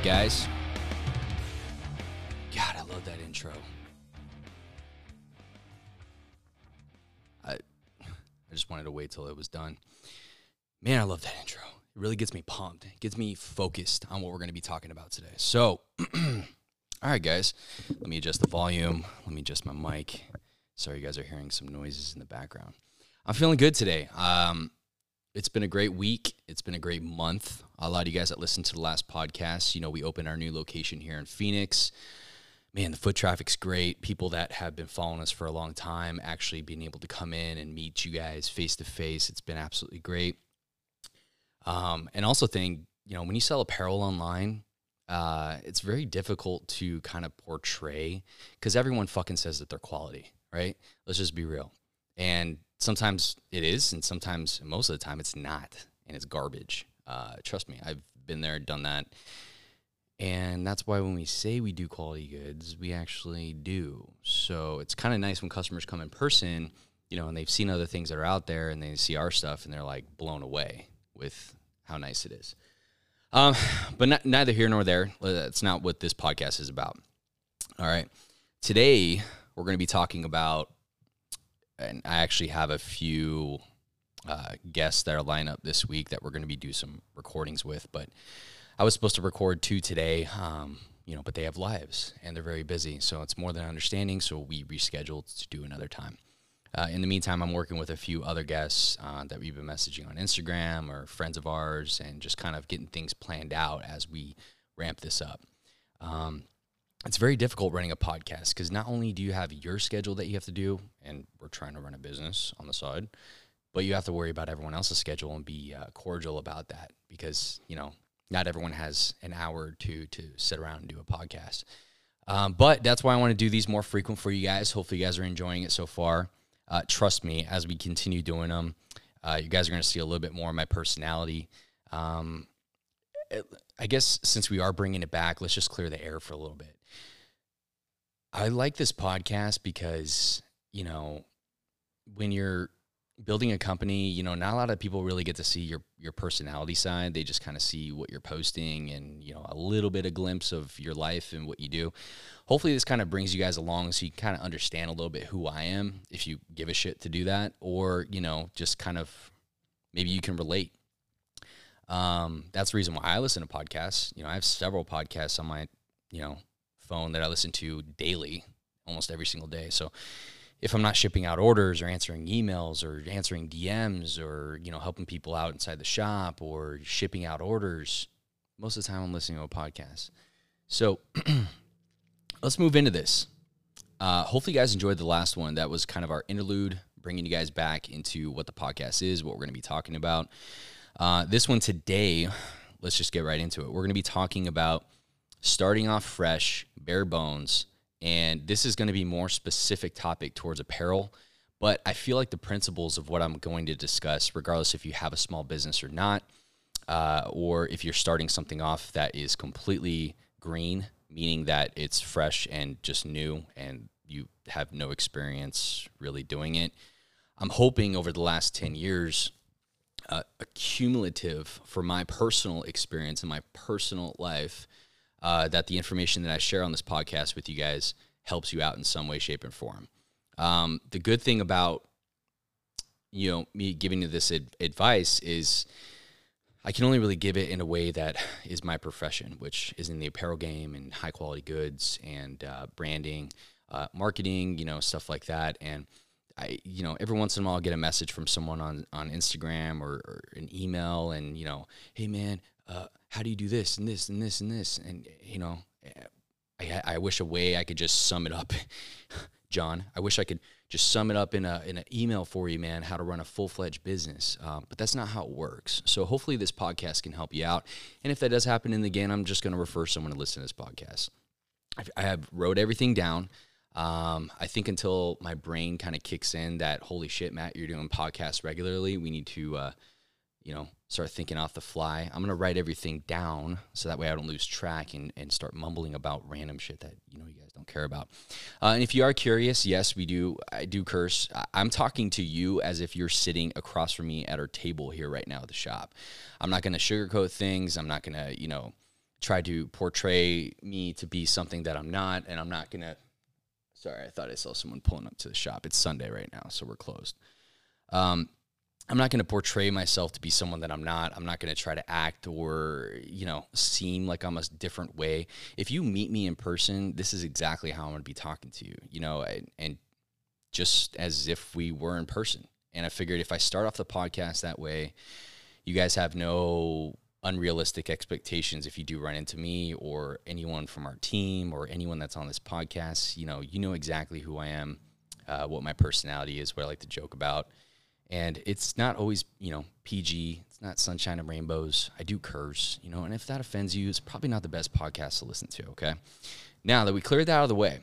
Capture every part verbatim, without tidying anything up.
guys? God, I love that intro. I, I just wanted to wait till it was done. Man, I love that intro. It really gets me pumped. It gets me focused on what we're going to be talking about today. So, all right, guys, let me adjust the volume. Let me adjust my mic. Sorry, you guys are hearing some noises in the background. I'm feeling good today. Um, it's been a great week. It's been a great month. A lot of you guys that listened to the last podcast, you know, we opened our new location here in Phoenix. Man, the foot traffic's great. People that have been following us for a long time actually being able to come in and meet you guys face to face. It's been absolutely great. Um, and also think, you know, when you sell apparel online, uh, it's very difficult to kind of portray because everyone fucking says that they're quality, right? Let's just be real. And sometimes it is, and sometimes, most of the time, it's not, and it's garbage. Uh, trust me, I've been there, done that. And that's why when we say we do quality goods, we actually do. So it's kind of nice when customers come in person, you know, and they've seen other things that are out there, and they see our stuff, and they're, like, blown away with how nice it is. Um, but not, neither here nor there. That's not what this podcast is about. All right. Today, we're going to be talking about, and I actually have a few uh, guests that are lined up this week that we're going to be do some recordings with, but I was supposed to record two today, um, you know, but they have lives, and they're very busy, so it's more than understanding, so we rescheduled to do another time. Uh, in the meantime, I'm working with a few other guests uh, that we've been messaging on Instagram or friends of ours and just kind of getting things planned out as we ramp this up. Um, it's very difficult running a podcast because not only do you have your schedule that you have to do, and we're trying to run a business on the side, but you have to worry about everyone else's schedule and be uh, cordial about that because, you know, not everyone has an hour or two to sit around and do a podcast. Um, but that's why I want to do these more frequent for you guys. Hopefully you guys are enjoying it so far. Uh, trust me, as we continue doing them, uh, you guys are going to see a little bit more of my personality. Um, it, I guess since we are bringing it back, let's just clear the air for a little bit. I like this podcast because, you know, when you're building a company, you know, not a lot of people really get to see your, your personality side. They just kind of see what you're posting and, you know, a little bit of glimpse of your life and what you do. Hopefully this kind of brings you guys along so you kind of understand a little bit who I am if you give a shit to do that, or, you know, just kind of maybe you can relate. Um, that's the reason why I listen to podcasts. You know, I have several podcasts on my, you know, phone that I listen to daily, almost every single day. So if I'm not shipping out orders or answering emails or answering D Ms or, you know, helping people out inside the shop or shipping out orders, most of the time I'm listening to a podcast. So let's move into this. Uh, hopefully you guys enjoyed the last one. That was kind of our interlude, bringing you guys back into what the podcast is, what we're going to be talking about. Uh, this one today, let's just get right into it. We're going to be talking about starting off fresh, bare bones, and this is going to be more specific topic towards apparel, but I feel like the principles of what I'm going to discuss, regardless if you have a small business or not, uh, or if you're starting something off that is completely green, meaning that it's fresh and just new and you have no experience really doing it. I'm hoping over the last ten years, uh, accumulative for my personal experience and my personal life, uh, that the information that I share on this podcast with you guys helps you out in some way, shape, and form. Um, the good thing about, you know, me giving you this ad- advice is I can only really give it in a way that is my profession, which is in the apparel game and high quality goods and uh, branding, uh, marketing, you know, stuff like that. And I, you know, every once in a while I'll get a message from someone on, on Instagram or, or an email and, you know, hey man, uh, how do you do this and this and this and this? And, you know, I, I wish a way I could just sum it up, John. I wish I could just sum it up in a in an email for you, man, how to run a full-fledged business. Um, but that's not how it works. So hopefully this podcast can help you out. And if that does happen in the game, I'm just going to refer someone to listen to this podcast. I've, I have wrote everything down. Um, I think until my brain kind of kicks in that, holy shit, Matt, you're doing podcasts regularly. We need to, uh, you know, start thinking off the fly. I'm going to write everything down so that way I don't lose track and, and start mumbling about random shit that, you know, you guys don't care about. Uh, and if you are curious, yes, we do. I do curse. I'm talking to you as if you're sitting across from me at our table here right now at the shop. I'm not going to sugarcoat things. I'm not going to, you know, try to portray me to be something that I'm not, and I'm not going to, sorry, I thought I saw someone pulling up to the shop. It's Sunday right now, so we're closed. Um, I'm not going to portray myself to be someone that I'm not. I'm not going to try to act or, you know, seem like I'm a different way. If you meet me in person, this is exactly how I'm going to be talking to you, you know, and, and just as if we were in person. And I figured if I start off the podcast that way, you guys have no unrealistic expectations if you do run into me or anyone from our team or anyone that's on this podcast. You know, you know exactly who I am, uh, what my personality is, what I like to joke about. And it's not always, you know, P G. It's not sunshine and rainbows. I do curse, you know, and if that offends you, it's probably not the best podcast to listen to, okay? Now that we cleared that out of the way,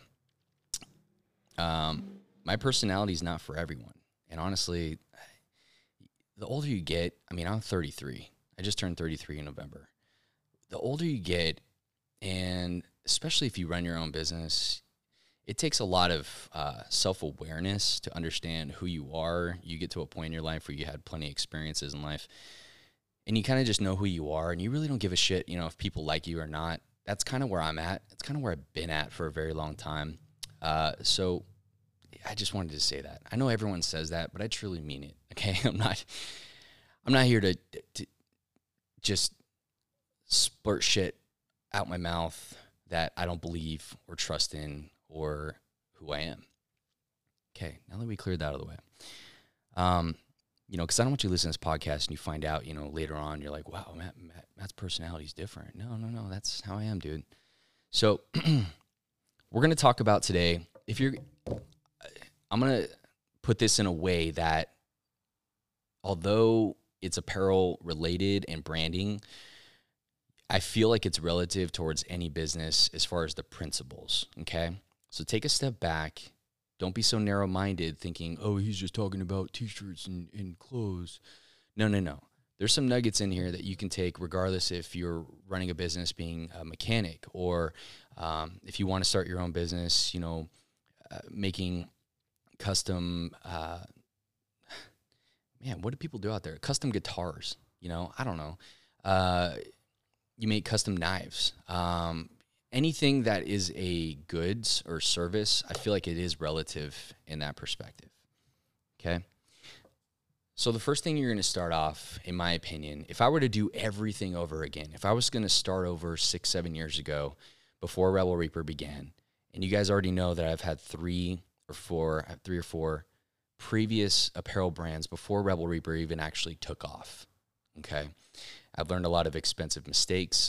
um, my personality is not for everyone. And honestly, the older you get, I mean, I'm thirty-three. I just turned thirty-three in November. The older you get, and especially if you run your own business, it takes a lot of uh, self-awareness to understand who you are. You get to a point in your life where you had plenty of experiences in life, and you kind of just know who you are, and you really don't give a shit, you know, if people like you or not. That's kind of where I'm at. It's kind of where I've been at for a very long time. Uh, so I just wanted to say that. I know everyone says that, but I truly mean it. Okay, I'm not. I'm not here to, to just splurt shit out my mouth that I don't believe or trust in or who I am. Okay, now that we cleared that out of the way, um, you know, because I don't want you to listen to this podcast and you find out, you know, later on, you're like, wow, Matt, Matt, Matt's personality is different. No, no, no, that's how I am, dude. So we're going to talk about today, if you're, I'm going to put this in a way that although it's apparel related and branding, I feel like it's relative towards any business as far as the principles, okay? So take a step back. Don't be so narrow-minded thinking, oh, he's just talking about T-shirts and, and clothes. No, no, no. There's some nuggets in here that you can take regardless if you're running a business being a mechanic or um, if you want to start your own business, you know, uh, making custom, uh, man, what do people do out there? Custom guitars, you know, I don't know. Uh, you make custom knives. Um, anything that is a goods or service, I feel like it is relative in that perspective. Okay. So the first thing you're going to start off, in my opinion, if I were to do everything over again, if I was going to start over six, seven years ago before Rebel Reaper began, and you guys already know that I've had three or four, I have three or four previous apparel brands before Rebel Reaper even actually took off. Okay. I've learned a lot of expensive mistakes.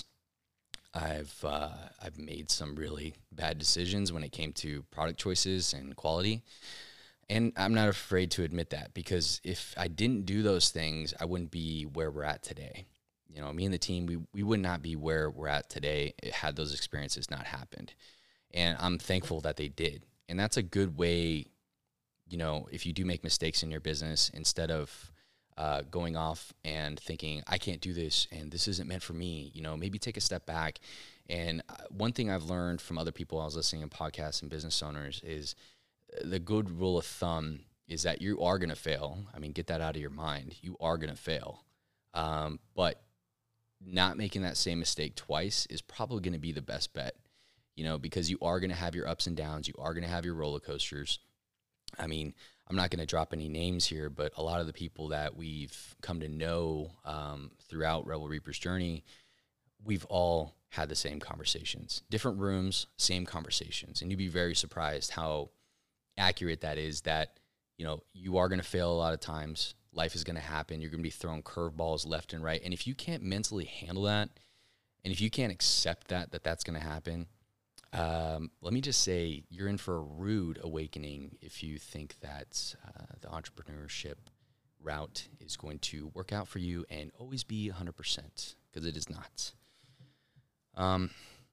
I've uh, I've made some really bad decisions when it came to product choices and quality. And I'm not afraid to admit that, because if I didn't do those things, I wouldn't be where we're at today. You know, me and the team, we, we would not be where we're at today had those experiences not happened. And I'm thankful that they did. And that's a good way, you know, if you do make mistakes in your business, instead of Uh, going off and thinking, I can't do this and this isn't meant for me, you know, maybe take a step back. And uh, one thing I've learned from other people I was listening to podcasts and business owners is the good rule of thumb is that you are going to fail. I mean, get that out of your mind. You are going to fail. Um, but not making that same mistake twice is probably going to be the best bet, you know, because you are going to have your ups and downs. You are going to have your roller coasters. I mean, I'm not going to drop any names here, but a lot of the people that we've come to know um, throughout Rebel Reaper's journey, we've all had the same conversations. Different rooms, same conversations. And you'd be very surprised how accurate that is, that, you know, you are going to fail a lot of times. Life is going to happen. You're going to be throwing curveballs left and right. And if you can't mentally handle that, and if you can't accept that, that that's going to happen, Um, let me just say you're in for a rude awakening if you think that uh, the entrepreneurship route is going to work out for you and always be one hundred percent, because it is not. Um,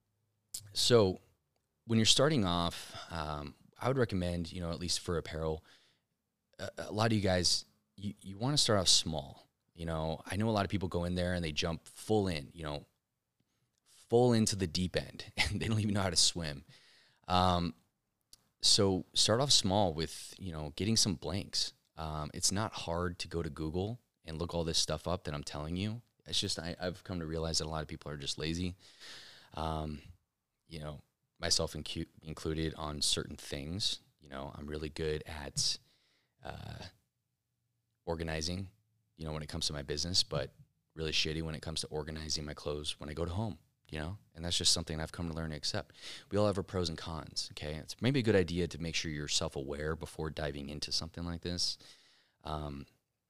so when you're starting off, um, I would recommend, you know, at least for apparel, a, a lot of you guys, you, you want to start off small. You know, I know a lot of people go in there and they jump full in, you know, full into the deep end, and they don't even know how to swim. Um, so start off small with, you know, getting some blanks. Um, it's not hard to go to Google and look all this stuff up that I'm telling you. It's just I, I've come to realize that a lot of people are just lazy. Um, you know, myself incu- included on certain things. You know, I'm really good at uh, organizing, you know, when it comes to my business, but really shitty when it comes to organizing my clothes when I go to home, you know? And that's just something I've come to learn to accept. We all have our pros and cons, okay? It's maybe a good idea to make sure you're self-aware before diving into something like this, um,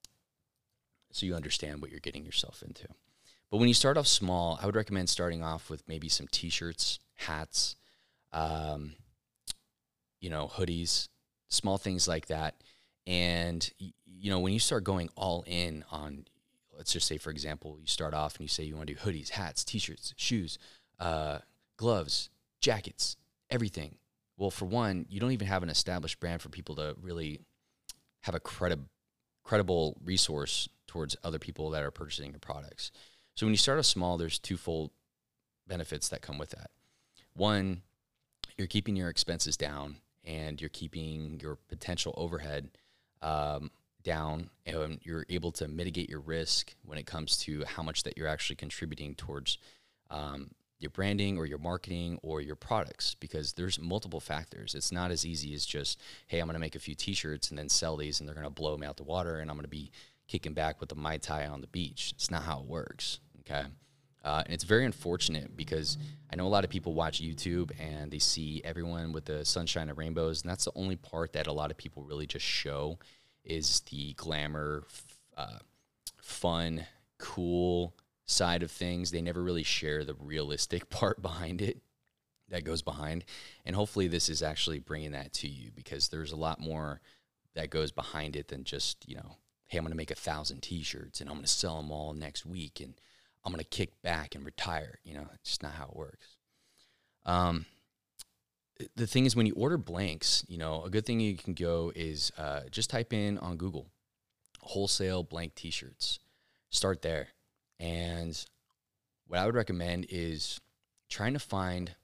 so you understand what you're getting yourself into. But when you start off small, I would recommend starting off with maybe some T-shirts, hats, um, you know, hoodies, small things like that. And, you know, when you start going all in on, let's just say, for example, you start off and you say you want to do hoodies, hats, T-shirts, shoes, uh, gloves, jackets, everything. Well, for one, you don't even have an established brand for people to really have a credi- credible resource towards other people that are purchasing your products. So when you start off small, there's twofold benefits that come with that. One, you're keeping your expenses down and you're keeping your potential overhead um, down, and you're able to mitigate your risk when it comes to how much that you're actually contributing towards um, your branding or your marketing or your products, because there's multiple factors. It's not as easy as just, hey, I'm going to make a few T-shirts and then sell these and they're going to blow me out the water and I'm going to be kicking back with a Mai Tai on the beach. It's not how it works, okay? Uh, and it's very unfortunate because I know a lot of people watch YouTube and they see everyone with the sunshine and rainbows, and that's the only part that a lot of people really just show is the glamour, uh, fun, cool side of things. They never really share the realistic part behind it that goes behind. And hopefully this is actually bringing that to you, because there's a lot more that goes behind it than just, you know, hey, I'm going to make a thousand T-shirts and I'm going to sell them all next week and I'm going to kick back and retire. You know, it's just not how it works. Um, the thing is, when you order blanks, you know, a good thing you can go is uh, just type in on Google, wholesale blank T-shirts. Start there. And what I would recommend is trying to find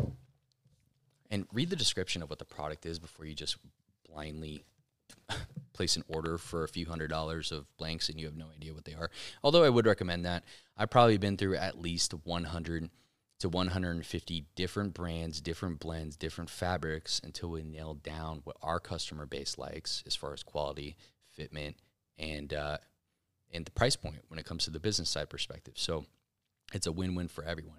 and read the description of what the product is before you just blindly place an order for a few hundred dollars of blanks and you have no idea what they are. Although I would recommend that. I've probably been through at least one hundred to one hundred fifty different brands, different blends, different fabrics until we nail down what our customer base likes as far as quality, fitment, and uh, and the price point when it comes to the business side perspective. So it's a win-win for everyone.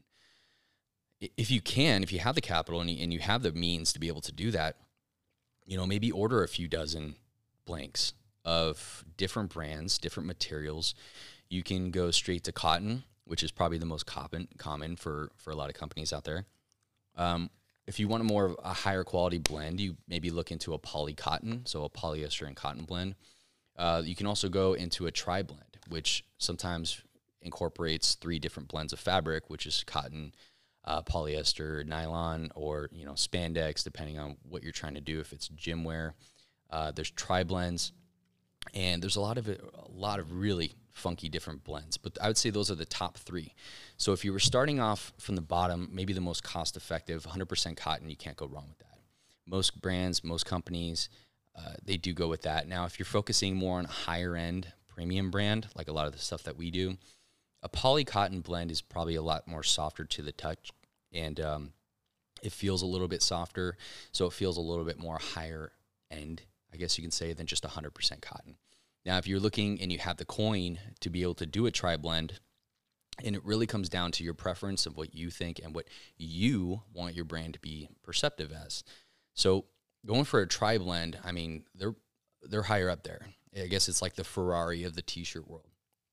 If you can, if you have the capital and you, and you have the means to be able to do that, you know, maybe order a few dozen blanks of different brands, different materials. You can go straight to cotton, which is probably the most common common for, for a lot of companies out there. Um, if you want a more of a higher quality blend, you maybe look into a poly cotton, so a polyester and cotton blend. Uh, you can also go into a tri blend, which sometimes incorporates three different blends of fabric, which is cotton, uh, polyester, nylon, or you know spandex, depending on what you're trying to do. If it's gym wear, uh, there's tri blends, and there's a lot of it, a lot of really funky different blends. But I would say those are the top three. So if you were starting off from the bottom, maybe the most cost effective, one hundred percent cotton, you can't go wrong with that. Most brands, most companies, uh, they do go with that. Now, if you're focusing more on a higher end premium brand, like a lot of the stuff that we do, a poly cotton blend is probably a lot more softer to the touch, and um, it feels a little bit softer, so it feels a little bit more higher end, I guess you can say, than just one hundred percent cotton. Now, if you're looking and you have the coin to be able to do a tri blend, and it really comes down to your preference of what you think and what you want your brand to be perceptive as. So going for a tri blend, I mean, they're they're higher up there. I guess it's like the Ferrari of the T-shirt world.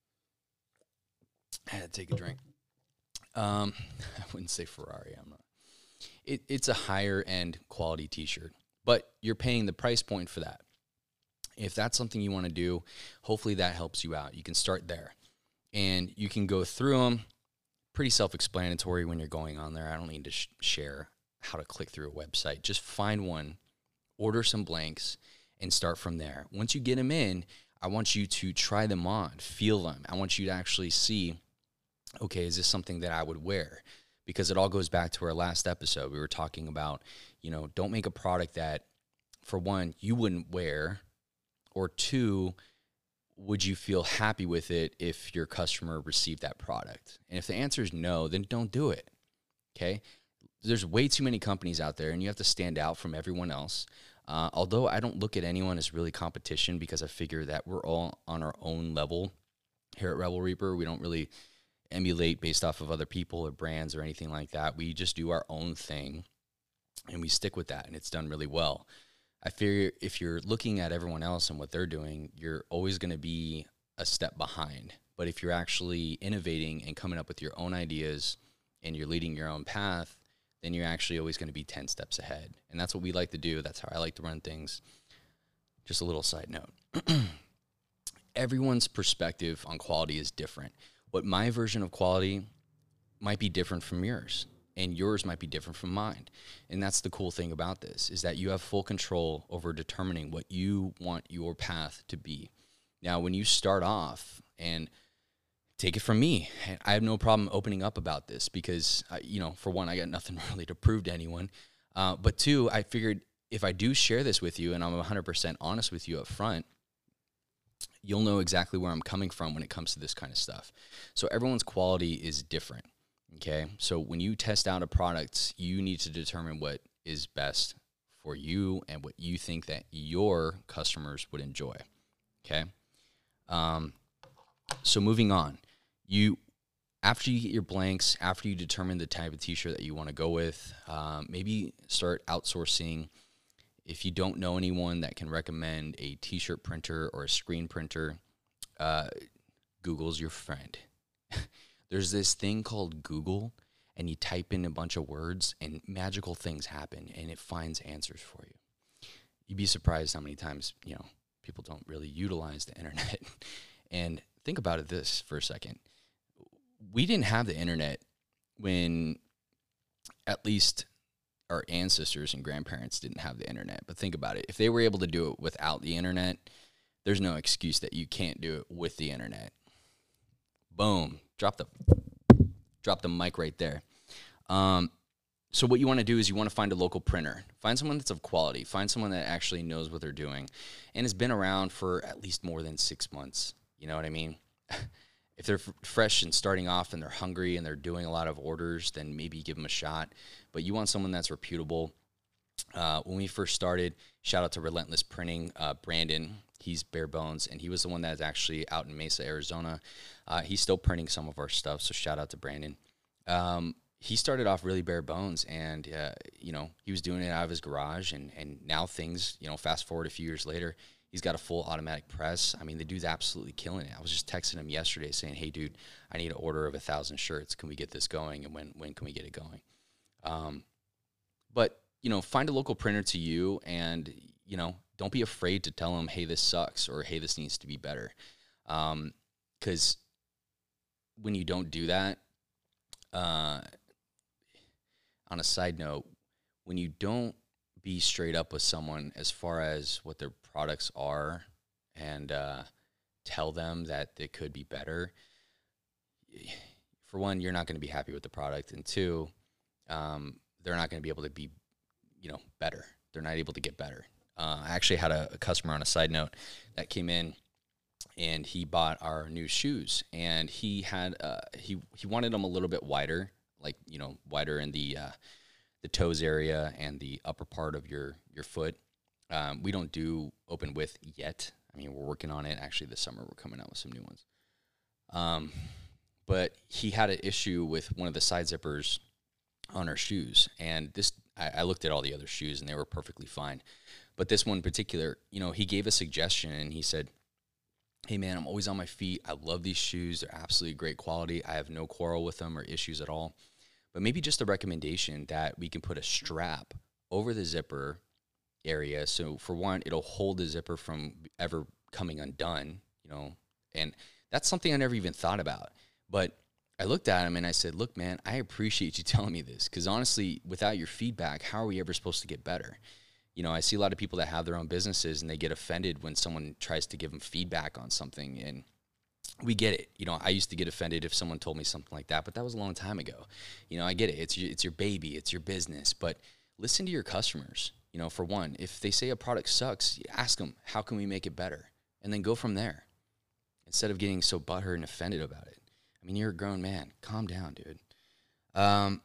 I had to take a drink. Um, I wouldn't say Ferrari. I'm not. It, it's a higher end quality T-shirt, but you're paying the price point for that. If that's something you want to do, hopefully that helps you out. You can start there, and you can go through them. Pretty self-explanatory when you're going on there. I don't need to sh- share how to click through a website. Just find one, order some blanks, and start from there. Once you get them in, I want you to try them on, feel them. I want you to actually see, okay, is this something that I would wear? Because it all goes back to our last episode. We were talking about, you know, don't make a product that, for one, you wouldn't wear, or two, would you feel happy with it if your customer received that product? And if the answer is no, then don't do it. Okay. There's way too many companies out there, and you have to stand out from everyone else. Uh, although I don't look at anyone as really competition, because I figure that we're all on our own level here at Rebel Reaper. We don't really emulate based off of other people or brands or anything like that. We just do our own thing, and we stick with that, and it's done really well. I figure if you're looking at everyone else and what they're doing, you're always going to be a step behind. But if you're actually innovating and coming up with your own ideas and you're leading your own path, then you're actually always going to be ten steps ahead. And that's what we like to do. That's how I like to run things. Just a little side note. Everyone's perspective on quality is different. What my version of quality might be different from yours, and yours might be different from mine. And that's the cool thing about this, is that you have full control over determining what you want your path to be. Now, when you start off, and take it from me, I have no problem opening up about this because, uh, you know, for one, I got nothing really to prove to anyone. Uh, but two, I figured if I do share this with you and I'm one hundred percent honest with you up front, you'll know exactly where I'm coming from when it comes to this kind of stuff. So everyone's quality is different, okay? So when you test out a product, you need to determine what is best for you and what you think that your customers would enjoy, okay? Um, so moving on. You, after you get your blanks, after you determine the type of t-shirt that you want to go with, um, maybe start outsourcing. If you don't know anyone that can recommend a t-shirt printer or a screen printer, uh, Google's your friend. There's this thing called Google, and you type in a bunch of words and magical things happen, and it finds answers for you. You'd be surprised how many times, you know, people don't really utilize the internet. And think about it this for a second. We didn't have the internet when at least our ancestors and grandparents didn't have the internet. But think about it. If they were able to do it without the internet, there's no excuse that you can't do it with the internet. Boom. Drop the drop the mic right there. Um, so what you want to do is you want to find a local printer. Find someone that's of quality. Find someone that actually knows what they're doing and has been around for at least more than six months. You know what I mean? If they're f- fresh and starting off and they're hungry and they're doing a lot of orders, then maybe give them a shot. But you want someone that's reputable. Uh, when we first started, shout out to Relentless Printing, uh, Brandon. He's bare bones, and he was the one that's actually out in Mesa, Arizona. Uh, he's still printing some of our stuff, so shout out to Brandon. Um, he started off really bare bones, and, uh, you know, he was doing it out of his garage, and, and now things, you know, fast forward a few years later, he's got a full automatic press. I mean, the dude's absolutely killing it. I was just texting him yesterday saying, hey, dude, I need an order of a thousand shirts. Can we get this going? And when, when can we get it going? Um, but, you know, find a local printer to you, and, you know, don't be afraid to tell them, hey, this sucks, or hey, this needs to be better. Um, 'cause when you don't do that, uh, on a side note, when you don't be straight up with someone as far as what their products are and uh, tell them that they could be better, for one, you're not going to be happy with the product, and two, um, they're not going to be able to be, you know, better. They're not able to get better. Uh, I actually had a, a customer on a side note that came in, and he bought our new shoes, and he had uh, he he wanted them a little bit wider, like, you know, wider in the uh, the toes area and the upper part of your your foot. Um, we don't do open width yet. I mean, we're working on it. Actually, this summer we're coming out with some new ones. Um, but he had an issue with one of the side zippers on our shoes, and this I, I looked at all the other shoes, and they were perfectly fine. But this one in particular, you know, he gave a suggestion, and he said, hey, man, I'm always on my feet. I love these shoes. They're absolutely great quality. I have no quarrel with them or issues at all. But maybe just a recommendation that we can put a strap over the zipper area. So for one, it'll hold the zipper from ever coming undone, you know, and that's something I never even thought about. But I looked at him and I said, look, man, I appreciate you telling me this, because honestly, without your feedback, how are we ever supposed to get better? You know, I see a lot of people that have their own businesses and they get offended when someone tries to give them feedback on something, and we get it. You know, I used to get offended if someone told me something like that, but that was a long time ago. You know, I get it. It's your, it's your baby. It's your business. But listen to your customers. You know, for one, if they say a product sucks, ask them, how can we make it better? And then go from there. instead of getting so butthurt and offended about it. I mean, you're a grown man. Calm down, dude. Um,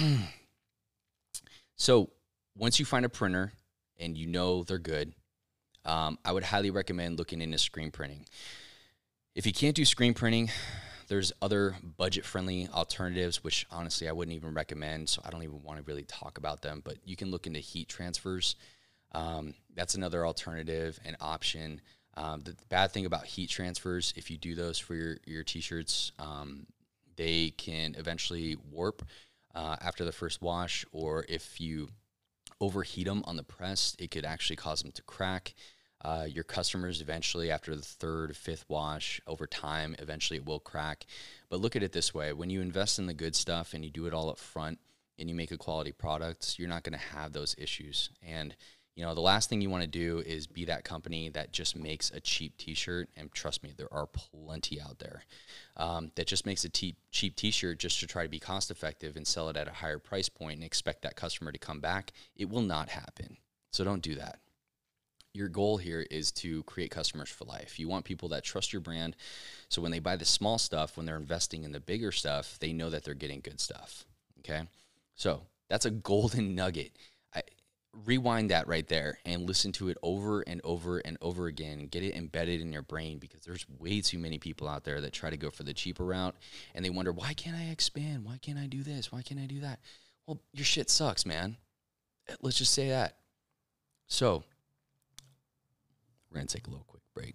so once you find a printer and you know they're good, um, I would highly recommend looking into screen printing. If you can't do screen printing, there's other budget-friendly alternatives, which honestly I wouldn't even recommend, so I don't even want to really talk about them, but you can look into heat transfers. Um, that's another alternative and option. Um, the bad thing about heat transfers, if you do those for your, your t-shirts, um, they can eventually warp uh, after the first wash, or if you overheat them on the press, it could actually cause them to crack. Uh, your customers eventually, after the third, fifth wash, over time, eventually it will crack. But look at it this way. When you invest in the good stuff and you do it all up front and you make a quality product, you're not going to have those issues. And, you know, the last thing you want to do is be that company that just makes a cheap t-shirt. And trust me, there are plenty out there um, that just makes a t- cheap t-shirt just to try to be cost effective and sell it at a higher price point and expect that customer to come back. It will not happen. So don't do that. Your goal here is to create customers for life. You want people that trust your brand. So when they buy the small stuff, when they're investing in the bigger stuff, they know that they're getting good stuff. Okay. So that's a golden nugget. I, rewind that right there and listen to it over and over and over again. Get it embedded in your brain, because there's way too many people out there that try to go for the cheaper route and they wonder, why can't I expand? Why can't I do this? Why can't I do that? Well, your shit sucks, man. Let's just say that. So we're going to take a little quick break.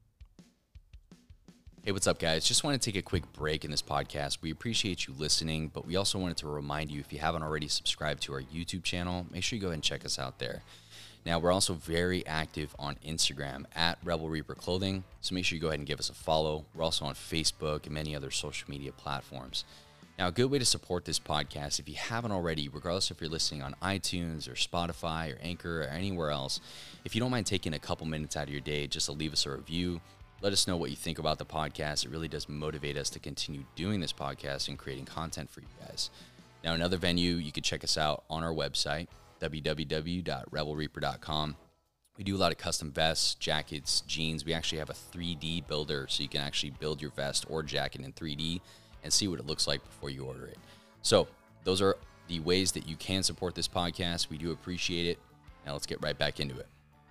Hey, what's up, guys? Just want to take a quick break in this podcast. We appreciate you listening, but we also wanted to remind you, if you haven't already subscribed to our YouTube channel, make sure you go ahead and check us out there. Now, we're also very active on Instagram at Rebel Reaper Clothing, so make sure you go ahead and give us a follow. We're also on Facebook and many other social media platforms. Now, a good way to support this podcast, if you haven't already, regardless if you're listening on iTunes or Spotify or Anchor or anywhere else, if you don't mind taking a couple minutes out of your day just to leave us a review, let us know what you think about the podcast. It really does motivate us to continue doing this podcast and creating content for you guys. Now, another venue, you can check us out on our website, w w w dot rebel reaper dot com. We do a lot of custom vests, jackets, jeans. We actually have a three D builder, so you can actually build your vest or jacket in three D and see what it looks like before you order it. So those are the ways that you can support this podcast. We do appreciate it. Now let's get right back into it.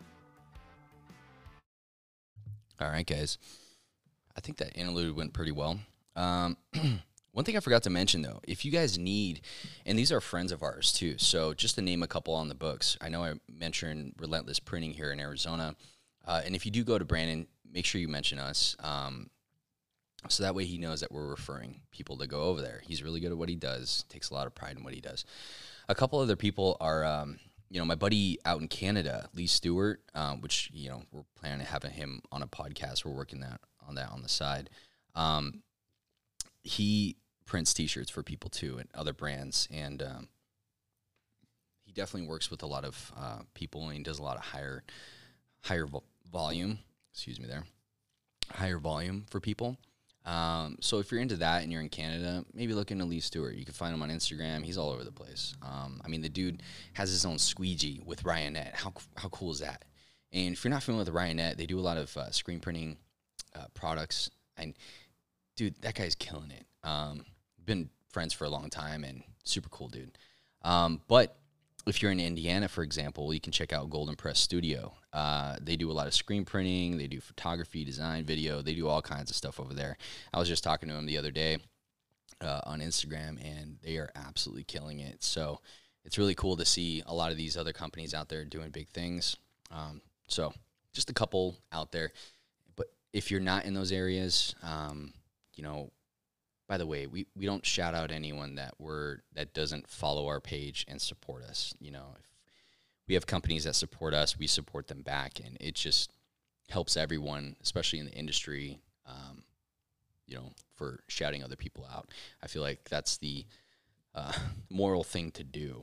All right, guys. I think that interlude went pretty well. Um, one thing I forgot to mention, though, if you guys need, and these are friends of ours too, so just to name a couple on the books. I know I mentioned Relentless Printing here in Arizona. Uh, and if you do go to Brandon, make sure you mention us. Um, So that way he knows that we're referring people to go over there. He's really good at what he does, takes a lot of pride in what he does. A couple other people are, um, you know, my buddy out in Canada, Lee Stewart, um, which, you know, we're planning on having him on a podcast. We're working that on that on the side. Um, he prints T-shirts for people too and other brands. And um, he definitely works with a lot of uh, people, and he does a lot of higher, higher vo- volume, excuse me there, higher volume for people. Um, so if you're into that and you're in Canada, maybe look into Lee Stewart. You can find him on Instagram. He's all over the place. Um, I mean, the dude has his own squeegee with Ryonet. How how cool is that? And if you're not familiar with Ryonet, they do a lot of uh, screen printing uh, products. And dude, that guy's killing it. Um, been friends for a long time and super cool dude. Um, but if you're in Indiana, for example, you can check out Golden Press Studio. Uh, they do a lot of screen printing. They do photography, design, video. They do all kinds of stuff over there. I was just talking to them the other day uh, on Instagram, and they are absolutely killing it. So it's really cool to see a lot of these other companies out there doing big things. Um, so just a couple out there. But if you're not in those areas, um, you know, by the way, we, we don't shout out anyone that we're that doesn't follow our page and support us. You know, if we have companies that support us, we support them back, and it just helps everyone, especially in the industry, um, you know, for shouting other people out. I feel like that's the uh, moral thing to do.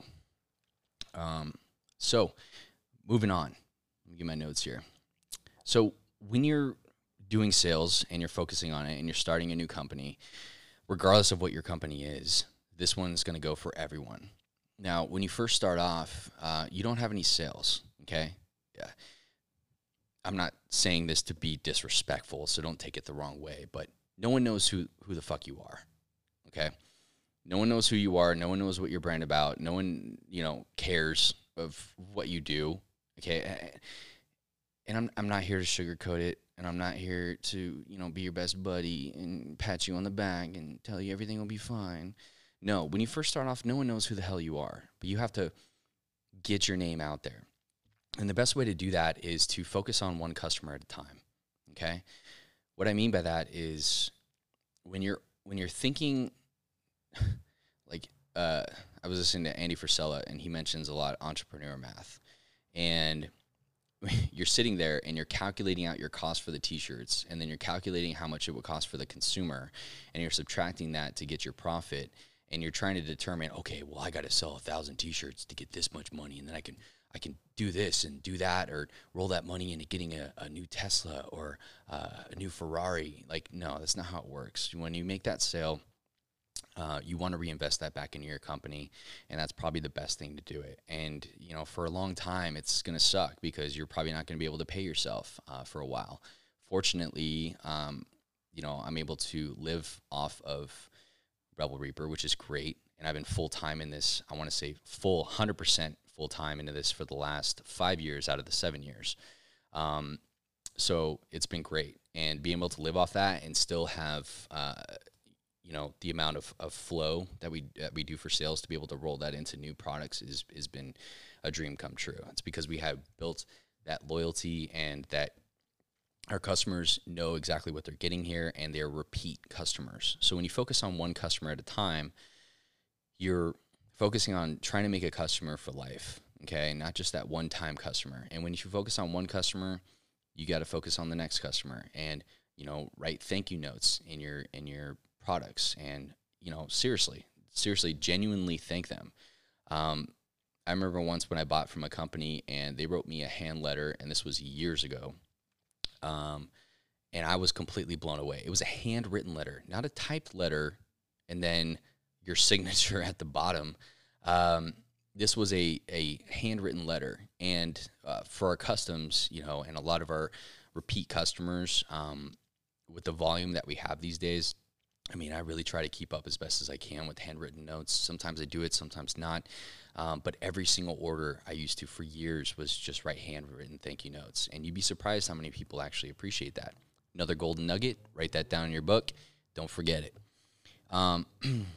Um, so, moving on. Let me get my notes here. So, when you're doing sales and you're focusing on it and you're starting a new company, regardless of what your company is, this one's going to go for everyone. Now, when you first start off, uh, you don't have any sales, okay? Yeah. I'm not saying this to be disrespectful, so don't take it the wrong way, but no one knows who, who the fuck you are, okay? No one knows who you are. No one knows what you're brand about. No one, you know, cares of what you do, okay? And I'm I'm not here to sugarcoat it, and I'm not here to, you know, be your best buddy and pat you on the back and tell you everything will be fine. No, when you first start off, no one knows who the hell you are, but you have to get your name out there. And the best way to do that is to focus on one customer at a time, okay? What I mean by that is when you're when you're thinking, like uh, I was listening to Andy Frisella, and he mentions a lot entrepreneur math. And you're sitting there and you're calculating out your cost for the t-shirts, and then you're calculating how much it would cost for the consumer, and you're subtracting that to get your profit, and you're trying to determine, okay, well, I got to sell a thousand t-shirts to get this much money, and then I can I can do this and do that, or roll that money into getting a, a new Tesla or uh, a new Ferrari. Like, no, that's not how it works. When you make that sale, uh, you want to reinvest that back into your company, and that's probably the best thing to do it. And, you know, for a long time, it's going to suck because you're probably not going to be able to pay yourself uh, for a while. Fortunately, um, you know, I'm able to live off of Rebel Reaper, which is great. And I've been full-time in this, I want to say full one hundred percent full-time into this for the last five years out of the seven years. Um, so it's been great. And being able to live off that and still have, uh, you know, the amount of, of flow that we that we do for sales to be able to roll that into new products is has been a dream come true. It's because we have built that loyalty and that our customers know exactly what they're getting here, and they're repeat customers. So when you focus on one customer at a time, you're focusing on trying to make a customer for life, okay? Not just that one-time customer. And when you focus on one customer, you got to focus on the next customer, and, you know, write thank you notes in your in your products, and, you know, seriously, seriously, genuinely thank them. Um, I remember once when I bought from a company, and they wrote me a hand letter, and this was years ago, um, and I was completely blown away. It was a handwritten letter, not a typed letter, and then your signature at the bottom. Um, this was a, a handwritten letter. And uh, for our customs, you know, and a lot of our repeat customers, um, with the volume that we have these days, I mean, I really try to keep up as best as I can with handwritten notes. Sometimes I do it, sometimes not. Um, but every single order I used to for years was just write handwritten thank you notes. And you'd be surprised how many people actually appreciate that. Another golden nugget, write that down in your book. Don't forget it. Um,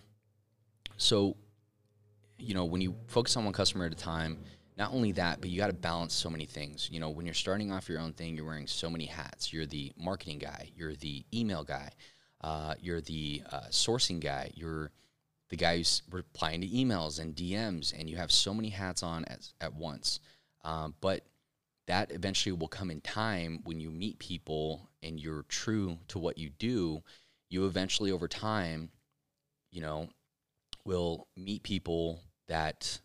So, you know, when you focus on one customer at a time, not only that, but you got to balance so many things. You know, when you're starting off your own thing, you're wearing so many hats. You're the marketing guy. You're the email guy. Uh, you're the uh, sourcing guy. You're the guy who's replying to emails and D Ms, and you have so many hats on at, at once. Um, but that eventually will come in time when you meet people and you're true to what you do. You eventually, over time, you know, will meet people that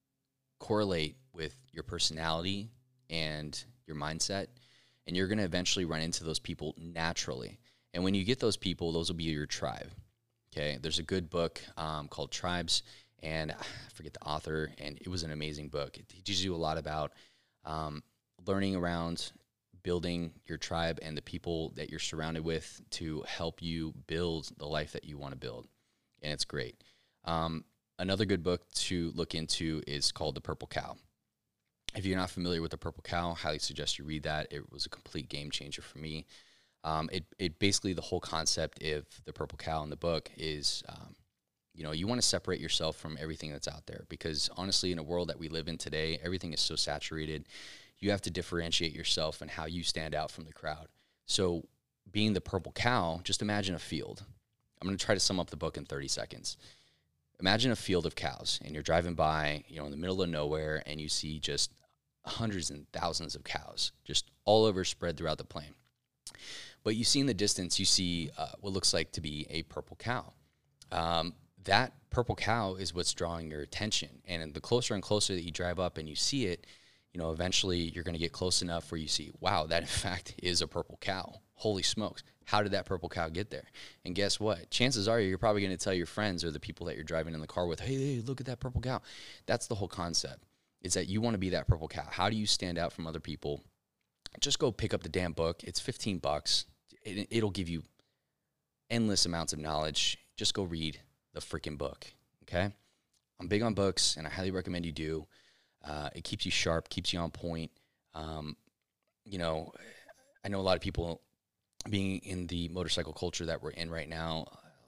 correlate with your personality and your mindset, and you're going to eventually run into those people naturally. And when you get those people, those will be your tribe. Okay, there's a good book um, called Tribes, and I forget the author, and it was an amazing book. It teaches you a lot about um, learning around building your tribe and the people that you're surrounded with to help you build the life that you want to build, and it's great. Um, another good book to look into is called The Purple Cow. If you're not familiar with The Purple Cow, I highly suggest you read that. It was a complete game changer for me. Um, it, it basically, the whole concept of The Purple Cow in the book is, um, you know, you want to separate yourself from everything that's out there, because honestly, in a world that we live in today, everything is so saturated. You have to differentiate yourself and how you stand out from the crowd. So being the purple cow, just imagine a field. I'm going to try to sum up the book in thirty seconds. Imagine a field of cows, and you're driving by, you know, in the middle of nowhere, and you see just hundreds and thousands of cows just all over spread throughout the plain. But you see in the distance, you see uh, what looks like to be a purple cow. Um, that purple cow is what's drawing your attention. And the closer and closer that you drive up and you see it, you know, eventually you're going to get close enough where you see, wow, that in fact is a purple cow. Holy smokes. How did that purple cow get there? And guess what? Chances are you're probably going to tell your friends or the people that you're driving in the car with, hey, hey, look at that purple cow. That's the whole concept, is that you want to be that purple cow. How do you stand out from other people just go pick up the damn book. It's fifteen bucks. It, it'll give you endless amounts of knowledge. Just go read the freaking book, okay? I'm big on books, and I highly recommend you do. Uh, it keeps you sharp, keeps you on point. Um, you know, I know a lot of people being in the motorcycle culture that we're in right now.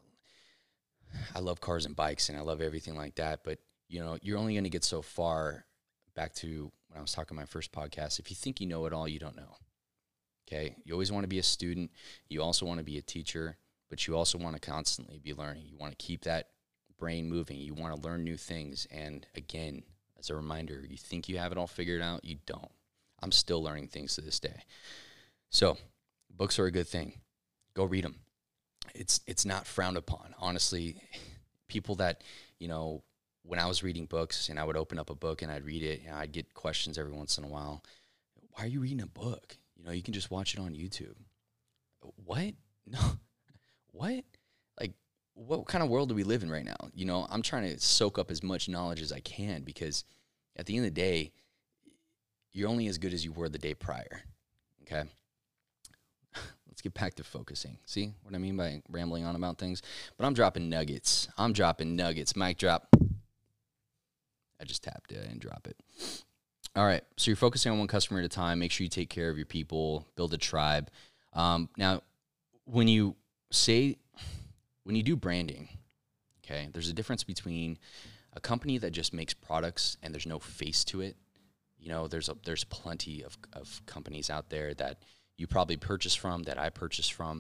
I love cars and bikes, and I love everything like that, but, you know, you're only going to get so far. Back to when I was talking my first podcast, if you think you know it all, you don't know, okay? You always want to be a student. You also want to be a teacher, but you also want to constantly be learning. You want to keep that brain moving. You want to learn new things, and again, as a reminder, you think you have it all figured out, you don't. I'm still learning things to this day. So books are a good thing. Go read them. It's, it's not frowned upon. Honestly, people that, you know, when I was reading books and I would open up a book and I'd read it, and I'd get questions every once in a while. Why are you reading a book? You know, you can just watch it on YouTube. What? No. What? Like, what kind of world do we live in right now? You know, I'm trying to soak up as much knowledge as I can, because at the end of the day, you're only as good as you were the day prior, okay? Let's get back to focusing. See what I mean by rambling on about things? But I'm dropping nuggets. I'm dropping nuggets. Mic drop. I just tapped it. I didn't drop it. All right. So you're focusing on one customer at a time. Make sure you take care of your people. Build a tribe. Um, now, when you say, when you do branding, okay, there's a difference between a company that just makes products and there's no face to it. You know, there's a, there's plenty of, of companies out there that you probably purchase from, that I purchase from,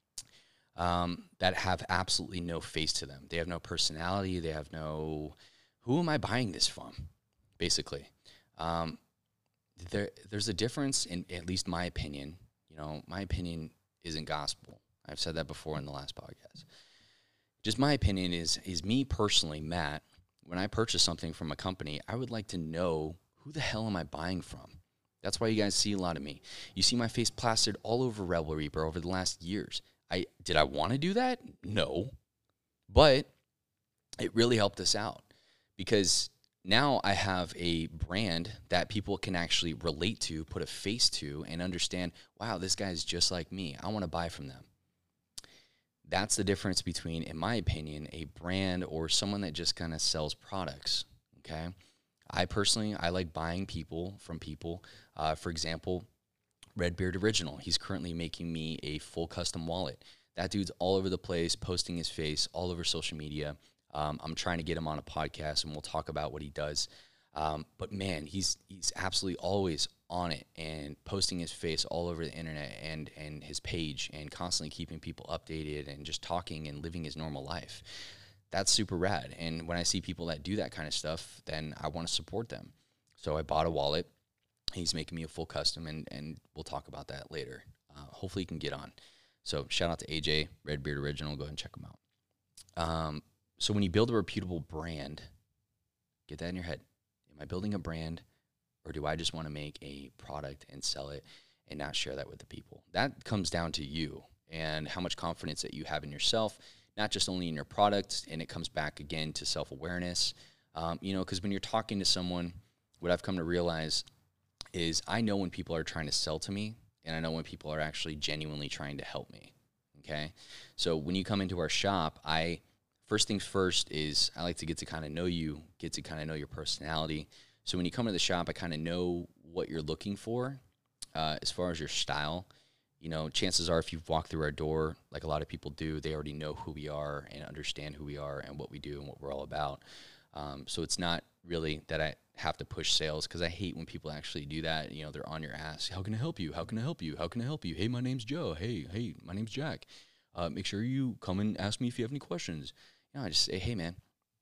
um, that have absolutely no face to them. They have no personality. They have no... Who am I buying this from, basically? Um, there, there's a difference in, at least my opinion. You know, my opinion isn't gospel. I've said that before in the last podcast. Just my opinion is, is me personally, Matt, when I purchase something from a company, I would like to know, who the hell am I buying from? That's why you guys see a lot of me. You see my face plastered all over Rebel Reaper over the last years. I did I want to do that? No. But it really helped us out, because now I have a brand that people can actually relate to, put a face to, and understand, wow, this guy is just like me. I want to buy from them. That's the difference between, in my opinion, a brand or someone that just kind of sells products, okay? I personally, I like buying people from people. Uh, for example, Redbeard Original. He's currently making me a full custom wallet. That dude's all over the place, posting his face all over social media. Um, I'm trying to get him on a podcast, and we'll talk about what he does. Um, but, man, he's he's absolutely always on it and posting his face all over the internet and, and his page, and constantly keeping people updated and just talking and living his normal life. That's super rad. And when I see people that do that kind of stuff, then I want to support them. So I bought a wallet. He's making me a full custom, and, and we'll talk about that later. Uh, hopefully he can get on. So shout out to A J, Redbeard Original. Go ahead and check him out. Um, so when you build a reputable brand, get that in your head. Am I building a brand, or do I just want to make a product and sell it and not share that with the people? That comes down to you and how much confidence that you have in yourself, not just only in your product, and it comes back again to self-awareness. Um, you know, because when you're talking to someone, what I've come to realize is I know when people are trying to sell to me, and I know when people are actually genuinely trying to help me, okay? So when you come into our shop, I, first things first is I like to get to kind of know you, get to kind of know your personality. So when you come to the shop, I kind of know what you're looking for uh, as far as your style. You know, chances are if you've walked through our door, like a lot of people do, they already know who we are and understand who we are and what we do and what we're all about. Um, so it's not really that I have to push sales, because I hate when people actually do that. You know, they're on your ass. How can I help you? How can I help you? How can I help you? Hey, my name's Joe. Hey, hey, my name's Jack. Uh, make sure you come and ask me if you have any questions. You know, I just say, hey, man,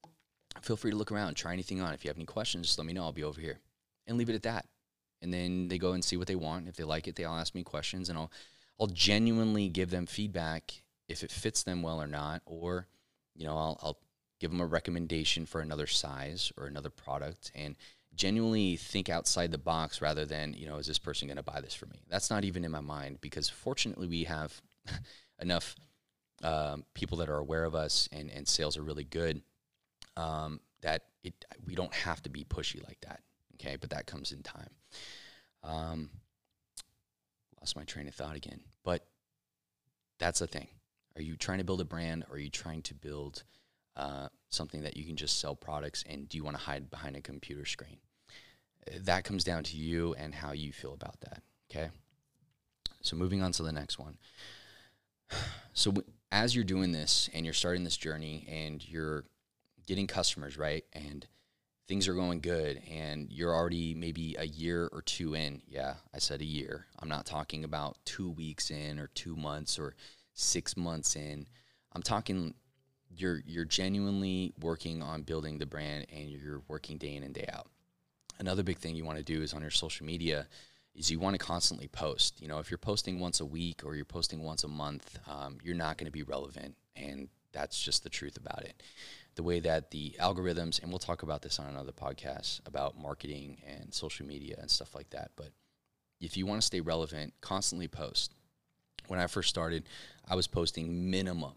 feel free to look around, try anything on. If you have any questions, just let me know. I'll be over here. And leave it at that. And then they go and see what they want. If they like it, they'll ask me questions, and I'll I'll genuinely give them feedback if it fits them well or not, or, you know, I'll, I'll give them a recommendation for another size or another product, and genuinely think outside the box rather than, you know, is this person going to buy this for me? That's not even in my mind, because fortunately we have enough um, people that are aware of us, and, and sales are really good, um, that it we don't have to be pushy like that, okay? But that comes in time. Um, lost my train of thought again. But that's the thing. Are you trying to build a brand, or are you trying to build uh, something that you can just sell products, and do you want to hide behind a computer screen? That comes down to you and how you feel about that, okay? So moving on to the next one. So w- as you're doing this and you're starting this journey and you're getting customers, right, and things are going good and you're already maybe a year or two in. Yeah, I said a year. I'm not talking about two weeks in or two months or six months in. I'm talking you're you're genuinely working on building the brand, and you're working day in and day out. Another big thing you want to do is on your social media is you want to constantly post. You know, if you're posting once a week or you're posting once a month, um, you're not going to be relevant, and that's just the truth about it. The way that the algorithms, and we'll talk about this on another podcast about marketing and social media and stuff like that, but if you want to stay relevant, constantly post. When I first started, I was posting minimum,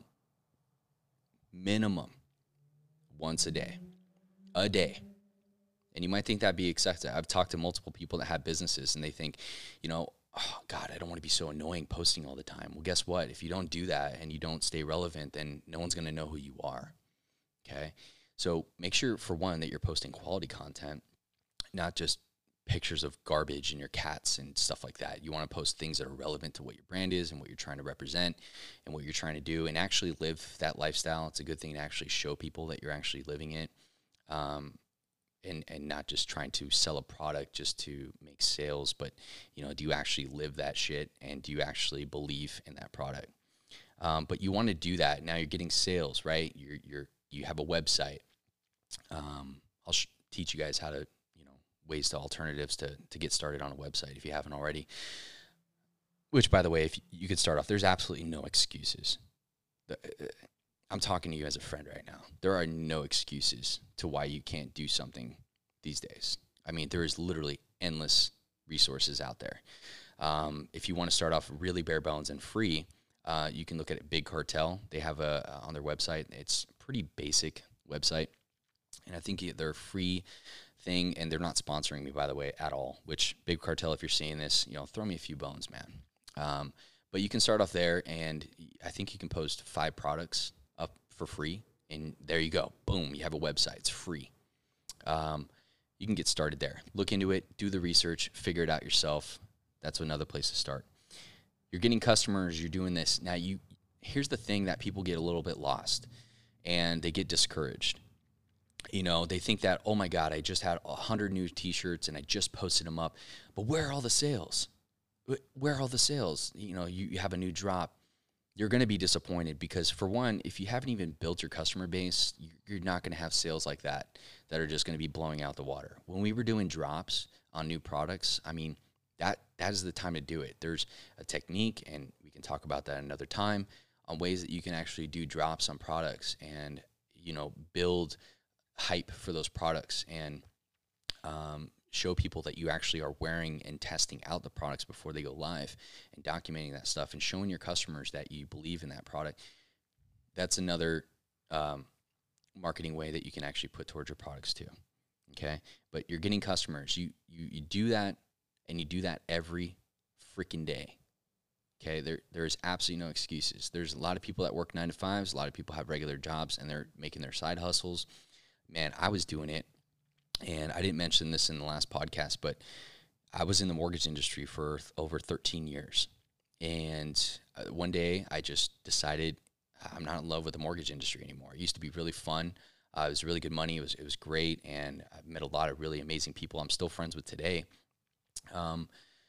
minimum once a day, a day. And you might think that'd be excessive. I've talked to multiple people that have businesses, and they think, you know, oh, God, I don't want to be so annoying posting all the time. Well, guess what? If you don't do that and you don't stay relevant, then no one's going to know who you are. Okay. So make sure, for one, that you're posting quality content, not just pictures of garbage and your cats and stuff like that. You want to post things that are relevant to what your brand is and what you're trying to represent and what you're trying to do, and actually live that lifestyle. It's a good thing to actually show people that you're actually living it. Um, and, and not just trying to sell a product just to make sales, but, you know, do you actually live that shit, and do you actually believe in that product? Um, but you want to do that. Now you're getting sales, right? You're, you're, you have a website. Um, I'll sh- teach you guys how to, you know, ways to alternatives to, to get started on a website if you haven't already, which, by the way, if you could start off, there's absolutely no excuses. The, uh, I'm talking to you as a friend right now. There are no excuses to why you can't do something these days. I mean, there is literally endless resources out there. Um, if you want to start off really bare bones and free, uh, you can look at Big Cartel. They have a, on their website, it's a pretty basic website. And I think they're a free thing, and they're not sponsoring me, by the way, at all, which Big Cartel, if you're seeing this, you know, throw me a few bones, man. Um, but you can start off there, and I think you can post five products up for free, and there you go. Boom, you have a website. It's free. Um, you can get started there. Look into it, do the research, figure it out yourself. That's another place to start. You're getting customers, you're doing this. Now, you here's the thing that people get a little bit lost, and they get discouraged. You know, they think that, oh my God, I just had one hundred new t-shirts and I just posted them up, but where are all the sales? Where are all the sales? You know, you, you have a new drop. You're going to be disappointed because, for one, if you haven't even built your customer base, you're not going to have sales like that that are just going to be blowing out the water. When we were doing drops on new products, I mean, that that is the time to do it. There's a technique, and we can talk about that another time, on ways that you can actually do drops on products and, you know, build hype for those products and um, show people that you actually are wearing and testing out the products before they go live, and documenting that stuff and showing your customers that you believe in that product. That's another um, marketing way that you can actually put towards your products too. Okay. But you're getting customers. You, you, you do that, and you do that every freaking day. Okay. There, there's absolutely no excuses. There's a lot of people that work nine to fives. A lot of people have regular jobs, and they're making their side hustles. Man, I was doing it. And I didn't mention this in the last podcast, but I was in the mortgage industry for th- over thirteen years. And uh, one day I just decided I'm not in love with the mortgage industry anymore. It used to be really fun. Uh, it was really good money. It was, it was great. And I've met a lot of really amazing people I'm still friends with today. Um,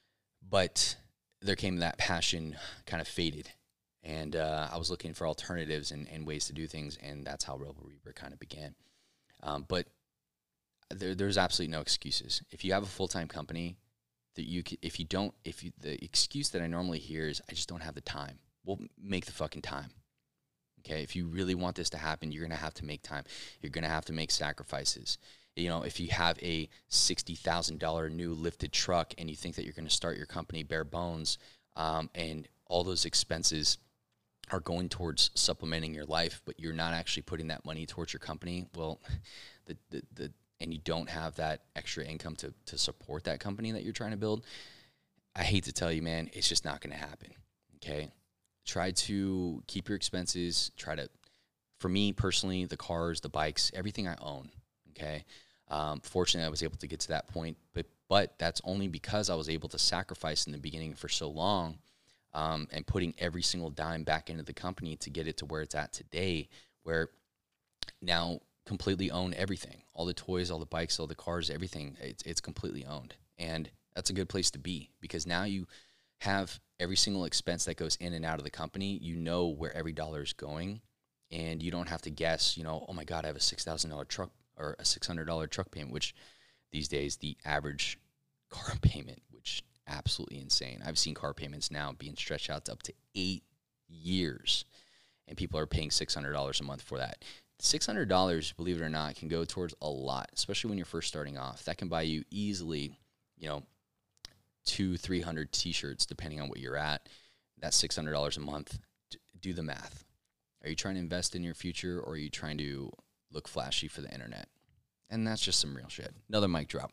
but there came that passion kind of faded. And uh, I was looking for alternatives and, and ways to do things. And that's how Rebel Reaper kind of began. Um, but There, there's absolutely no excuses. If you have a full-time company, that you, c- if you don't, if you, the excuse that I normally hear is, I just don't have the time. Well, make the fucking time. Okay. If you really want this to happen, you're going to have to make time. You're going to have to make sacrifices. You know, if you have a sixty thousand dollars new lifted truck and you think that you're going to start your company bare bones, um, and all those expenses are going towards supplementing your life, but you're not actually putting that money towards your company, well, the, the, the, and you don't have that extra income to, to support that company that you're trying to build, I hate to tell you, man, it's just not going to happen. Okay. Try to keep your expenses. Try to, for me personally, the cars, the bikes, everything I own. Okay. Um, fortunately, I was able to get to that point, but, but that's only because I was able to sacrifice in the beginning for so long, um, and putting every single dime back into the company to get it to where it's at today, where now completely own everything, all the toys, all the bikes, all the cars, everything. It's, it's completely owned. And that's a good place to be, because now you have every single expense that goes in and out of the company. You know where every dollar is going, and you don't have to guess, you know, oh my God, I have a six thousand dollars truck or a six hundred dollars truck payment, which these days the average car payment, which absolutely insane. I've seen car payments now being stretched out to up to eight years, and people are paying six hundred dollars a month for that. six hundred dollars, believe it or not, can go towards a lot, especially when you're first starting off. That can buy you easily, you know, two, three hundred t-shirts, depending on what you're at. That's six hundred dollars a month. Do the math. Are you trying to invest in your future, or are you trying to look flashy for the internet? And that's just some real shit. Another mic drop.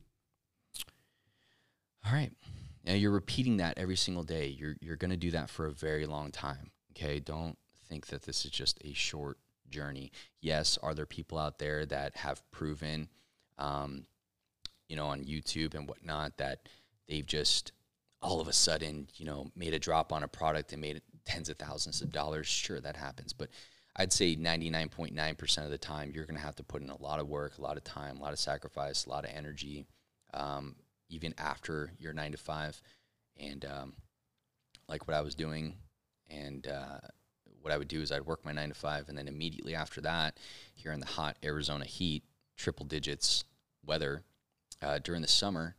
All right. Now you're repeating that every single day. You're you're going to do that for a very long time. Okay? Don't think that this is just a short journey. Yes, are there people out there that have proven, um, you know, on YouTube and whatnot, that they've just all of a sudden, you know, made a drop on a product and made it tens of thousands of dollars? Sure, that happens. But I'd say ninety-nine point nine percent of the time, you're going to have to put in a lot of work, a lot of time, a lot of sacrifice, a lot of energy, um, even after your nine to five. And um, like what I was doing, and uh, what I would do is I'd work my nine to five, and then immediately after that, here in the hot Arizona heat, triple digits weather, uh, during the summer,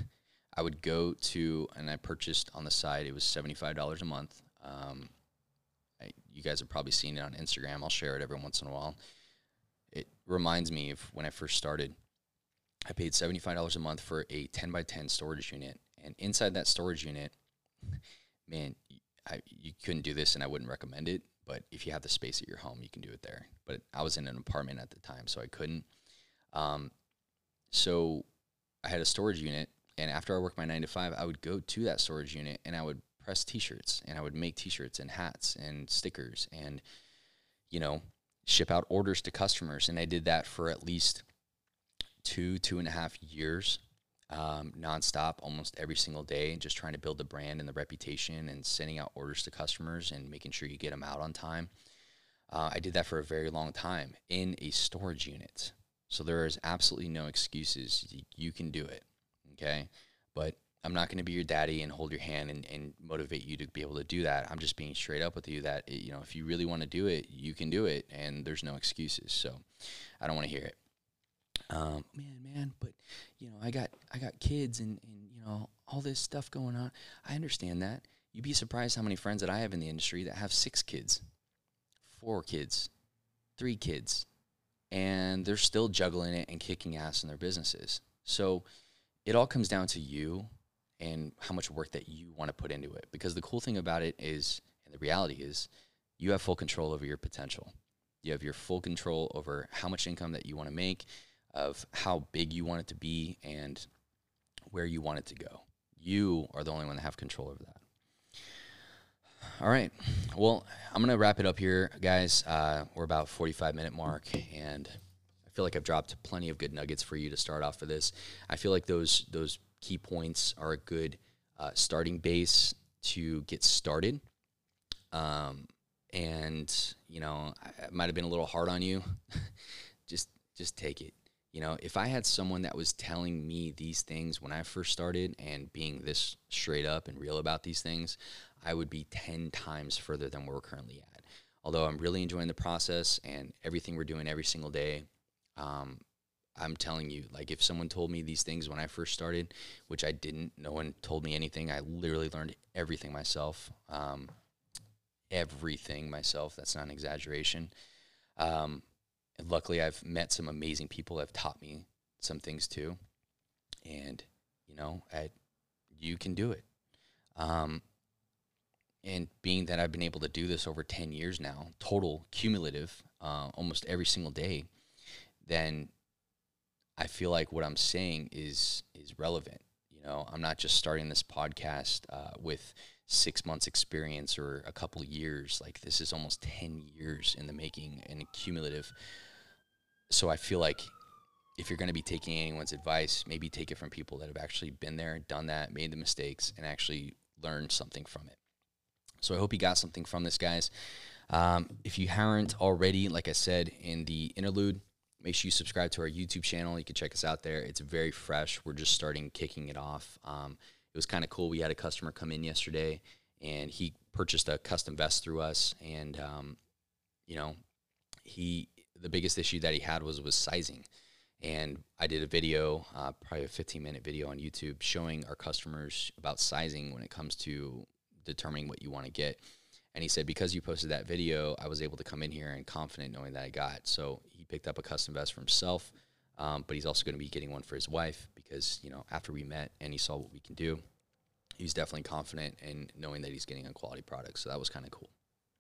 I would go to, and I purchased on the side, it was seventy-five dollars a month. Um, I, you guys have probably seen it on Instagram. I'll share it every once in a while. It reminds me of when I first started. I paid seventy-five dollars a month for a ten by ten storage unit. And inside that storage unit, man, I, you couldn't do this, and I wouldn't recommend it. But if you have the space at your home, you can do it there. But I was in an apartment at the time, so I couldn't. Um, so I had a storage unit. And after I worked my nine to five, I would go to that storage unit, and I would press t-shirts, and I would make t-shirts and hats and stickers, and, you know, ship out orders to customers. And I did that for at least two, two and a half years, um, nonstop, almost every single day, just trying to build the brand and the reputation and sending out orders to customers and making sure you get them out on time. Uh, I did that for a very long time in a storage unit. So there is absolutely no excuses. You, you can do it. Okay, but I'm not going to be your daddy and hold your hand and, and motivate you to be able to do that. I'm just being straight up with you that, it, you know, if you really want to do it, you can do it, and there's no excuses. So I don't want to hear it. Um, man, man, but, you know, I got I got kids and, and, you know, all this stuff going on. I understand that. You'd be surprised how many friends that I have in the industry that have six kids, four kids, three kids, and they're still juggling it and kicking ass in their businesses. So it all comes down to you and how much work that you want to put into it. Because the cool thing about it is, and the reality is, you have full control over your potential. You have your full control over how much income that you want to make, of how big you want it to be, and where you want it to go. You are the only one that have control over that. All right. Well, I'm going to wrap it up here, guys. Uh, we're about forty-five minute mark, and I feel like I've dropped plenty of good nuggets for you to start off for this. I feel like those those key points are a good uh, starting base to get started. Um, and, you know, I, I might have been a little hard on you. just just take it. You know, if I had someone that was telling me these things when I first started and being this straight up and real about these things, I would be ten times further than where we're currently at. Although I'm really enjoying the process and everything we're doing every single day, um, I'm telling you, like, if someone told me these things when I first started, which I didn't, no one told me anything. I literally learned everything myself, um, everything myself. That's not an exaggeration. Um, and luckily, I've met some amazing people that have taught me some things too. And, you know, I, you can do it. Um, and being that I've been able to do this over ten years now, total cumulative, uh, almost every single day, then I feel like what I'm saying is is relevant. You know, I'm not just starting this podcast uh, with six months experience or a couple years. Like, this is almost ten years in the making and cumulative. So I feel like if you're going to be taking anyone's advice, maybe take it from people that have actually been there, done that, made the mistakes, and actually learned something from it. So I hope you got something from this, guys. Um, if you haven't already, like I said in the interlude, make sure you subscribe to our YouTube channel. You can check us out there. It's very fresh. We're just starting kicking it off. Um, it was kind of cool. We had a customer come in yesterday, and he purchased a custom vest through us. And, um, you know, he the biggest issue that he had was, was sizing. And I did a video, uh, probably a fifteen-minute video on YouTube showing our customers about sizing when it comes to determining what you want to get. And he said, because you posted that video, I was able to come in here and confident knowing that I got. So he picked up a custom vest for himself, um, but he's also going to be getting one for his wife because, you know, after we met and he saw what we can do, he's definitely confident in knowing that he's getting a quality product. So that was kind of cool.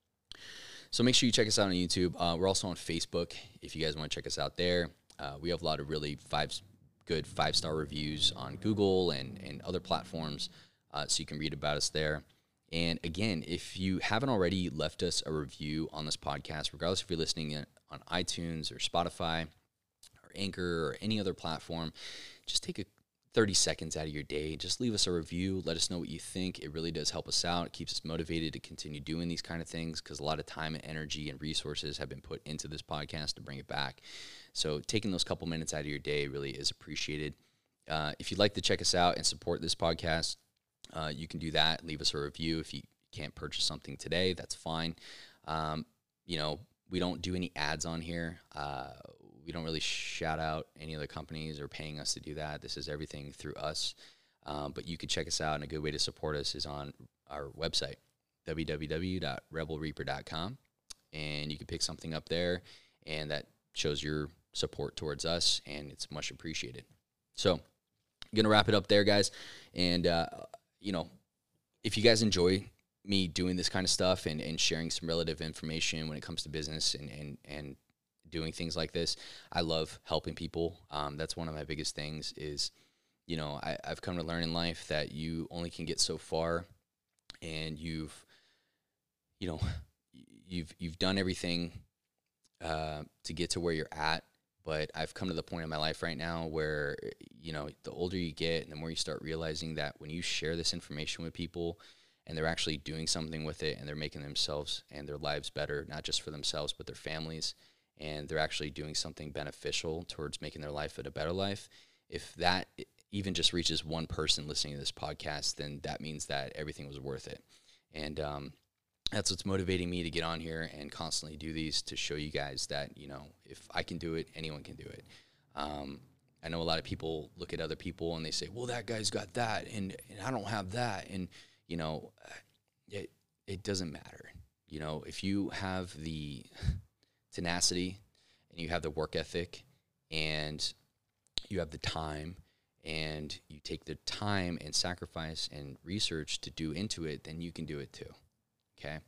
So make sure you check us out on YouTube. Uh, we're also on Facebook if you guys want to check us out there. Uh, we have a lot of really five good five-star reviews on Google and, and other platforms, uh, so you can read about us there. And again, if you haven't already left us a review on this podcast, regardless if you're listening on iTunes or Spotify or Anchor or any other platform, just take a thirty seconds out of your day. Just leave us a review. Let us know what you think. It really does help us out. It keeps us motivated to continue doing these kind of things because a lot of time and energy and resources have been put into this podcast to bring it back. So taking those couple minutes out of your day really is appreciated. Uh, if you'd like to check us out and support this podcast, uh, you can do that. Leave us a review. If you can't purchase something today, that's fine. Um, you know, we don't do any ads on here. Uh, we don't really shout out any other companies or paying us to do that. This is everything through us. Um, but you can check us out, and a good way to support us is on our website, w w w dot rebel reaper dot com. And you can pick something up there, and that shows your support towards us, and it's much appreciated. So I'm going to wrap it up there, guys. And, uh, you know, if you guys enjoy me doing this kind of stuff and, and sharing some relative information when it comes to business and, and, and doing things like this, I love helping people. Um, that's one of my biggest things is, you know, I, I've come to learn in life that you only can get so far, and you've, you know, you've, you've done everything uh, to get to where you're at. But I've come to the point in my life right now where, you know, the older you get and the more you start realizing that when you share this information with people and they're actually doing something with it and they're making themselves and their lives better, not just for themselves, but their families, and they're actually doing something beneficial towards making their life a better life, if that even just reaches one person listening to this podcast, then that means that everything was worth it. And, um, that's what's motivating me to get on here and constantly do these, to show you guys that, you know, if I can do it, anyone can do it. Um, I know a lot of people look at other people and they say, well, that guy's got that and, and I don't have that. And, you know, it, it doesn't matter. You know, if you have the tenacity and you have the work ethic and you have the time and you take the time and sacrifice and research to do into it, then you can do it too. Okay.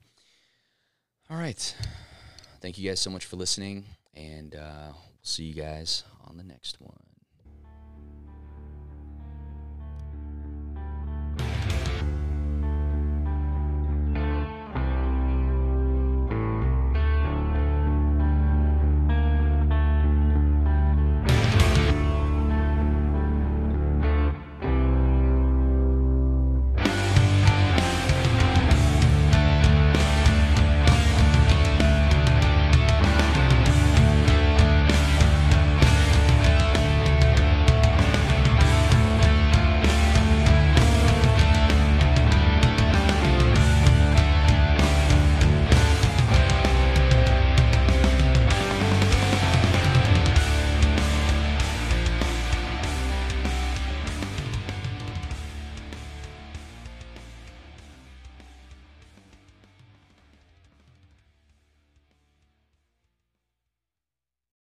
All right. Thank you guys so much for listening, and uh, we'll see you guys on the next one.